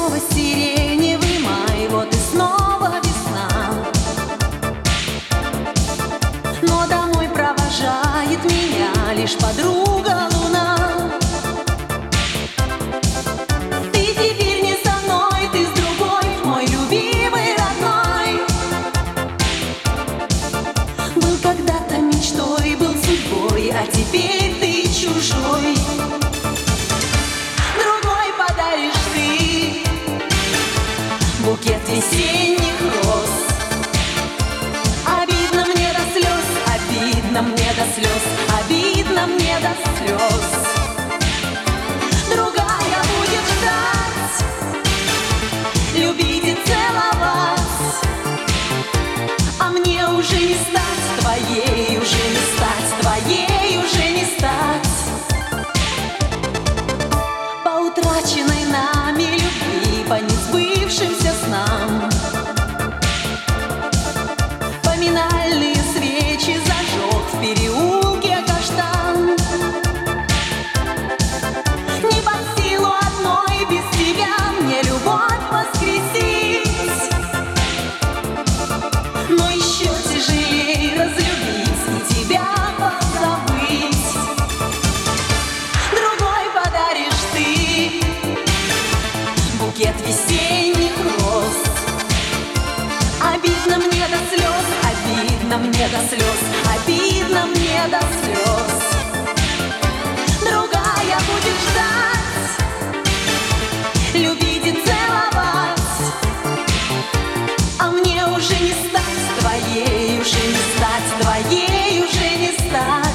снова сиреневый май, вот и снова весна. Но домой провожает меня лишь подруга луна. Ты теперь не со мной, ты с другой, мой любимый родной. Был когда-то мечтой, был судьбой, а теперь ты чужой. Другой подаришь ты букет весенних роз. Обидно мне до слез, обидно мне до слез, обидно мне до слез. Другая будет ждать, любить и целовать, а мне уже не стать твоей, уже не стать твоей, уже не стать. По утраченной нами любви, по несбывшимся снам, поминальные свечи зажег в переулке каштан. Не под силу одной без тебя мне любовь воскресить, но еще тяжелее разлюбить и тебя позабыть. Другой подаришь ты букет весенних роз. Обидно мне до слез, обидно мне до слез, обидно мне до слез. Другая будет ждать, любить и целовать, а мне уже не стать твоей, уже не стать твоей, уже не стать.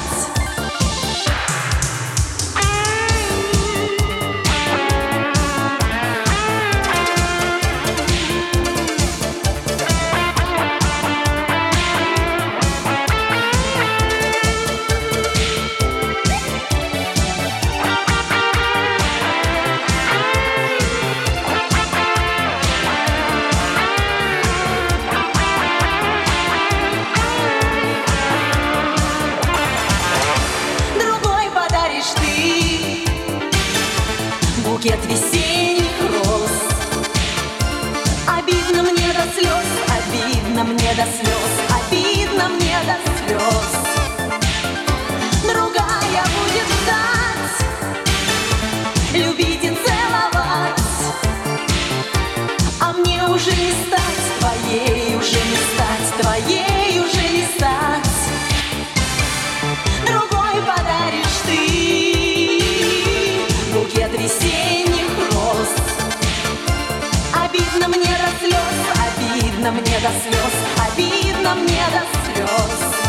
Букет весенних роз. Обидно мне до слез, обидно мне до слез, обидно мне до слез. Другая будет ждать, любить и целовать, а мне уже не стать твоей, уже не стать твоей, уже не стать. Другой подаришь ты букет весенних роз. Обидно мне до слез, обидно мне до слез, обидно мне до слез.